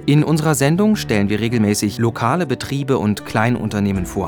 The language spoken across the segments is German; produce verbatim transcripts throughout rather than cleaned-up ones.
In unserer Sendung stellen wir regelmäßig lokale Betriebe und Kleinunternehmen vor.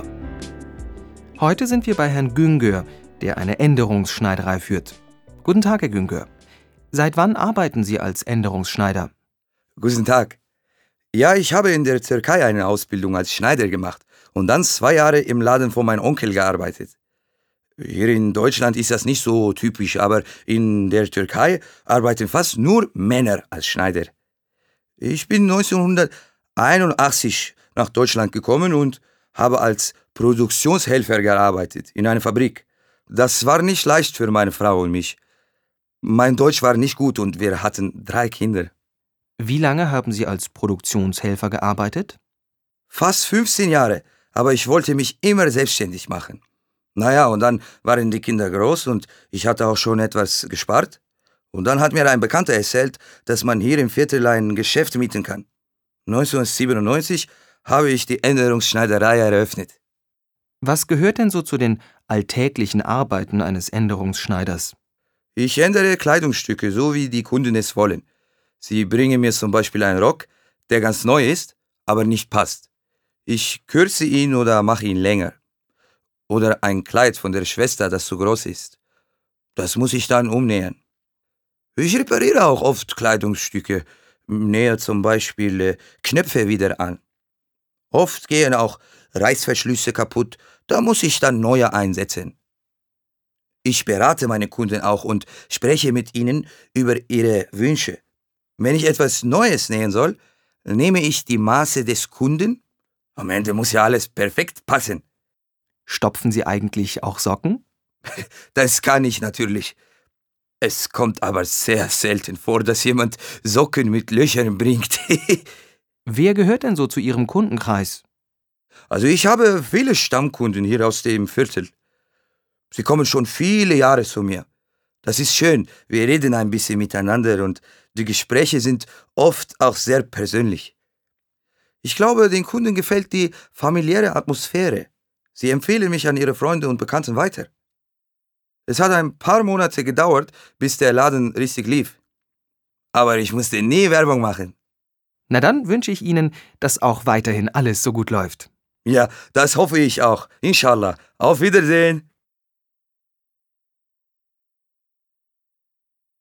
Heute sind wir bei Herrn Güngör, der eine Änderungsschneiderei führt. Guten Tag, Herr Güngör. Seit wann arbeiten Sie als Änderungsschneider? Guten Tag. Ja, ich habe in der Türkei eine Ausbildung als Schneider gemacht und dann zwei Jahre im Laden von meinem Onkel gearbeitet. Hier in Deutschland ist das nicht so typisch, aber in der Türkei arbeiten fast nur Männer als Schneider. Ich bin neunzehnhunderteinundachtzig nach Deutschland gekommen und habe als Produktionshelfer gearbeitet in einer Fabrik. Das war nicht leicht für meine Frau und mich. Mein Deutsch war nicht gut und wir hatten drei Kinder. Wie lange haben Sie als Produktionshelfer gearbeitet? Fast fünfzehn Jahre, aber ich wollte mich immer selbstständig machen. Naja, und dann waren die Kinder groß und ich hatte auch schon etwas gespart. Und dann hat mir ein Bekannter erzählt, dass man hier im Viertel ein Geschäft mieten kann. neunzehnhundertsiebenundneunzig habe ich die Änderungsschneiderei eröffnet. Was gehört denn so zu den alltäglichen Arbeiten eines Änderungsschneiders? Ich ändere Kleidungsstücke, so wie die Kunden es wollen. Sie bringen mir zum Beispiel einen Rock, der ganz neu ist, aber nicht passt. Ich kürze ihn oder mache ihn länger. Oder ein Kleid von der Schwester, das zu groß ist. Das muss ich dann umnähen. Ich repariere auch oft Kleidungsstücke, nähe zum Beispiel äh, Knöpfe wieder an. Oft gehen auch Reißverschlüsse kaputt, da muss ich dann neue einsetzen. Ich berate meine Kunden auch und spreche mit ihnen über ihre Wünsche. Wenn ich etwas Neues nähen soll, nehme ich die Maße des Kunden. Am Ende muss ja alles perfekt passen. Stopfen Sie eigentlich auch Socken? Das kann ich natürlich. Es kommt aber sehr selten vor, dass jemand Socken mit Löchern bringt. Wer gehört denn so zu Ihrem Kundenkreis? Also ich habe viele Stammkunden hier aus dem Viertel. Sie kommen schon viele Jahre zu mir. Das ist schön, wir reden ein bisschen miteinander und die Gespräche sind oft auch sehr persönlich. Ich glaube, den Kunden gefällt die familiäre Atmosphäre. Sie empfehlen mich an ihre Freunde und Bekannten weiter. Es hat ein paar Monate gedauert, bis der Laden richtig lief. Aber ich musste nie Werbung machen. Na dann wünsche ich Ihnen, dass auch weiterhin alles so gut läuft. Ja, das hoffe ich auch. Inshallah. Auf Wiedersehen.